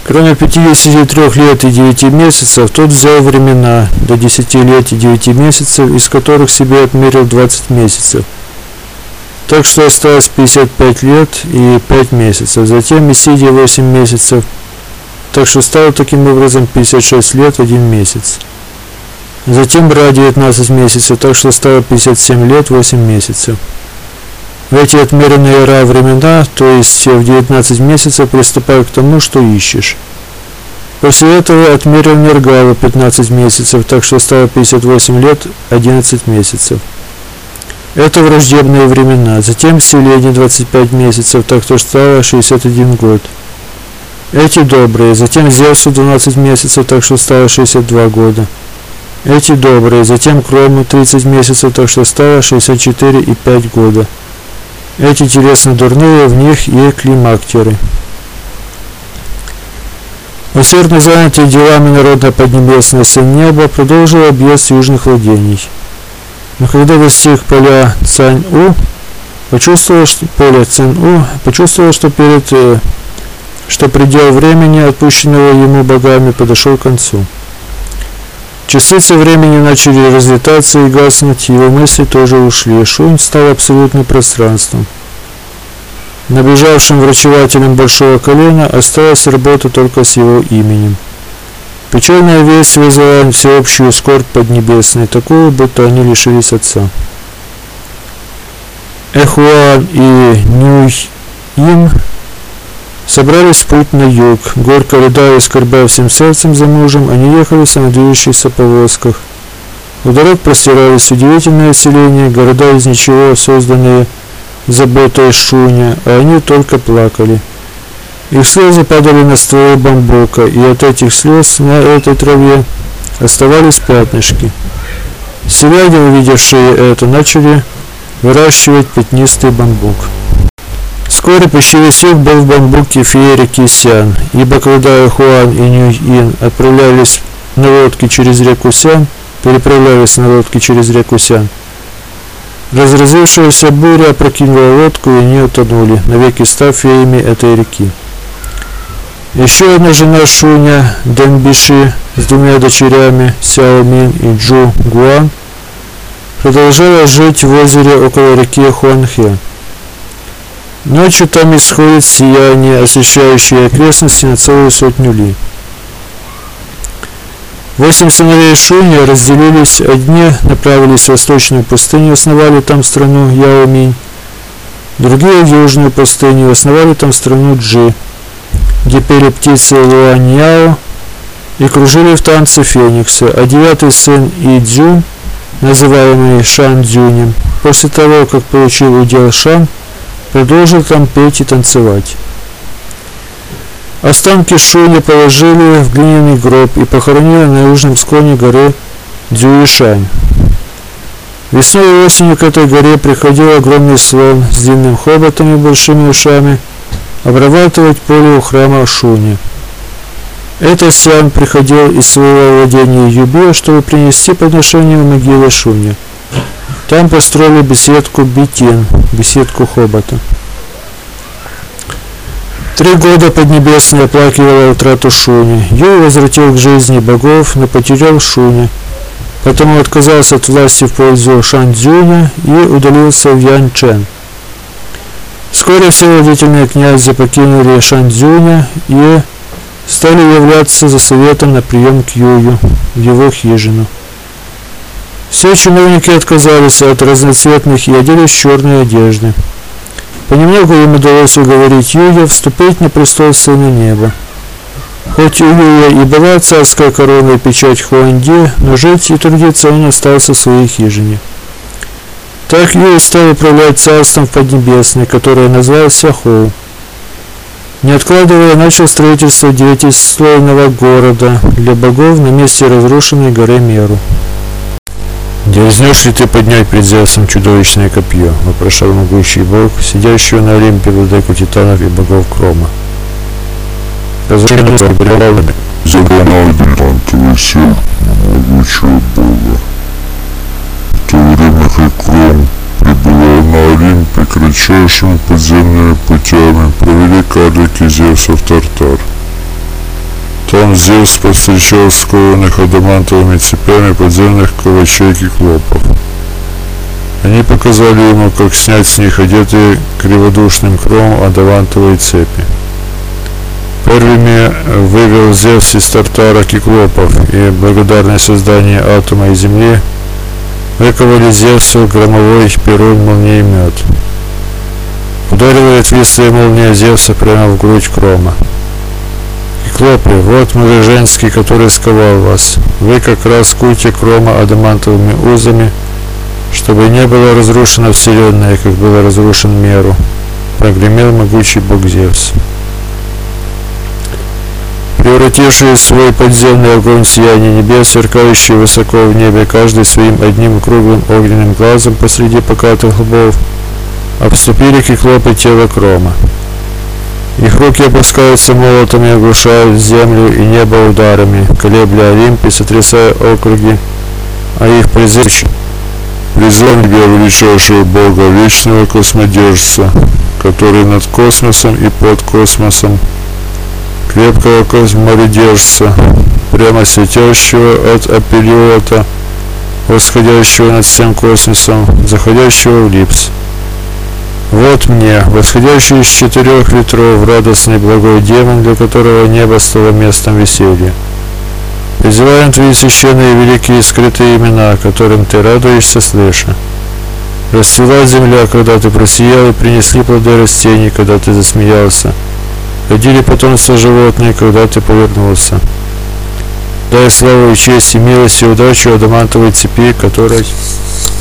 Кроме 53 лет и 9 месяцев, тот взял времена до 10 лет и 9 месяцев, из которых себе отмерил 20 месяцев. Так что осталось 55 лет и 5 месяцев. Затем Исидия 8 месяцев, так что стало таким образом 56 лет 1 месяц. Затем Ра 19 месяцев, так что стало 57 лет 8 месяцев. В эти отмеренные Ра времена, то есть в 19 месяцев, приступай к тому, что ищешь. После этого отмерил Нергала 15 месяцев, так что стало 58 лет 11 месяцев. Это враждебные времена. Затем Селение 25 месяцев, так что стало 61 год. Эти добрые. Затем Зевсу 12 месяцев, так что стало 62 года. Эти добрые. Затем Крому 30 месяцев, так что стало 64 и 5 года. Эти телесно дурные, в них и климактеры. Усердно занятый делами народа Поднебесной сын неба продолжил объезд южных владений. Но когда достиг поля Цань-У, почувствовал, что предел времени, отпущенного ему богами, подошел к концу. Частицы времени начали разлетаться и гаснуть, его мысли тоже ушли. Шунь стал абсолютным пространством. Набежавшим врачевателем большого колена осталась работа только с его именем. Печальная весть вызвала всеобщую скорбь Поднебесной, такую, будто они лишились отца. Эхуан и Нюйин собрались в путь на юг. Горько рыдая и скорбя всем сердцем за мужем, они ехали в самодвижущихся повозках. У дорог простирались удивительные селения, города из ничего, созданные заботой Шуня, а они только плакали. Их слезы падали на стволы бамбука, и от этих слез на этой траве оставались пятнышки. Селяне, увидевшие это, начали выращивать пятнистый бамбук. Вскоре почти всех был в бамбуке феерия Кисян, ибо когда Эхуан и Нюйин переправлялись на лодке через реку Сян, разразившаяся буря опрокинула лодку, и они утонули, навеки став феями этой реки. Еще одна жена Шуня, Дэнбиши, с двумя дочерями, Сяо Мин и Джу Гуан, продолжала жить в озере около реки Хуанхэ. Ночью там исходит сияние, освещающее окрестности на целую 100 ли. 8 сыновей Шуня разделились, одни направились в восточную пустыню, основали там страну Яоминь, другие в южную пустыню, основали там страну Джи, где пели птицы Луаньяо и кружили в танце фениксы, а 9-й сын Идзюн, называемый Шан Дзюнем, после того, как получил удел Шан, продолжил там петь и танцевать. Останки Шуня положили в глиняный гроб и похоронили на южном склоне горы Дзюишань. Весной и осенью к этой горе приходил огромный слон с длинным хоботом и большими ушами обрабатывать поле у храма Шуня. Этот слон приходил из своего владения Юбе, чтобы принести подношение в могилу Шуня. Там построили беседку Битин, беседку хобота. 3 года Поднебесная оплакивала утрату Шуня. Юй возвратил к жизни богов, но потерял Шуня. Потому отказался от власти в пользу Шан-Дзюня и удалился в Янчэн. Вскоре все владетельные князья покинули Шан-Дзюня и стали являться за советом на прием к Юю в его хижину. Все чиновники отказались от разноцветных и оделись в черные одежды. Понемногу им удалось уговорить Юя вступить на престол Сына Неба. Хоть у Юя и была царская корона и печать Хуанди, но жить и трудиться он остался в своей хижине. Так Юй стал управлять царством в Поднебесной, которое назвал Сяхоу. Не откладывая, начал строительство 9-слойного города для богов на месте разрушенной горы Меру. «Дерзнешь ли ты поднять пред Зевсом чудовищное копье?» — вопрошал могущий бог, сидящего на Олимпе владыку титанов и богов Крома. Загнал гигантовый сил могучего бога. В то время как Кром прибывал на Олимпе, кратчайшими подземными путями провели карлики Зевса в Тартар. Потом Зевс повстречал скованных адамантовыми цепями подземных ковачей киклопов. Они показали ему, как снять с них одетые криводушным кромом адамантовые цепи. Первыми вывел Зевс из Тартара киклопов, и благодарное создание атома и земли выковали Зевсу громовой перун молниемет. Ударила ветвистая молния Зевса прямо в грудь Крома. Киклопы, вот муж женский, который сковал вас. Вы как раз куйте Крома адамантовыми узами, чтобы не было разрушена вселенная, как было разрушен Меру. Прогремел могучий бог Зевс. Превративший в свой подземный огонь сияние небес, сверкающий высоко в небе, каждый своим одним круглым огненным глазом посреди покатых лбов, обступили киклопы тело Крома. Их руки опускаются молотом и оглушают землю и небо ударами, колебля Олимп и сотрясая округи, а их призыв тебя величайшего Бога, вечного космодержца, который над космосом и под космосом, крепкого косморидержца, прямо светящего от Апелиота, восходящего над всем космосом, заходящего в Липс. Вот мне, восходящий из 4 ветров, радостный благой демон, для которого небо стало местом веселья. Призываем твои священные великие скрытые имена, которым ты радуешься, слыша. Расцвела земля, когда ты просиял, и принесли плоды растений, когда ты засмеялся. Родили потомство животные, когда ты повернулся. Дай славу и честь и милость и удачу адамантовой цепи, которой